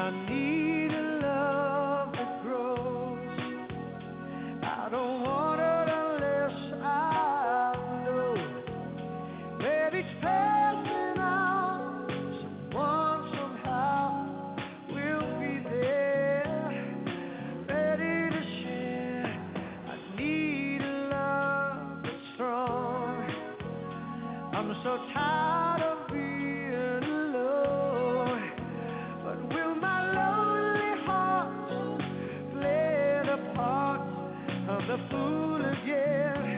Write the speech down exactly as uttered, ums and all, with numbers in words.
I need a love that grows. I don't want it unless I know that it's passing on. Someone somehow will be there, ready to share. I need a love that's strong. I'm so tired of being alone. But will my lonely heart play the part of the fool again?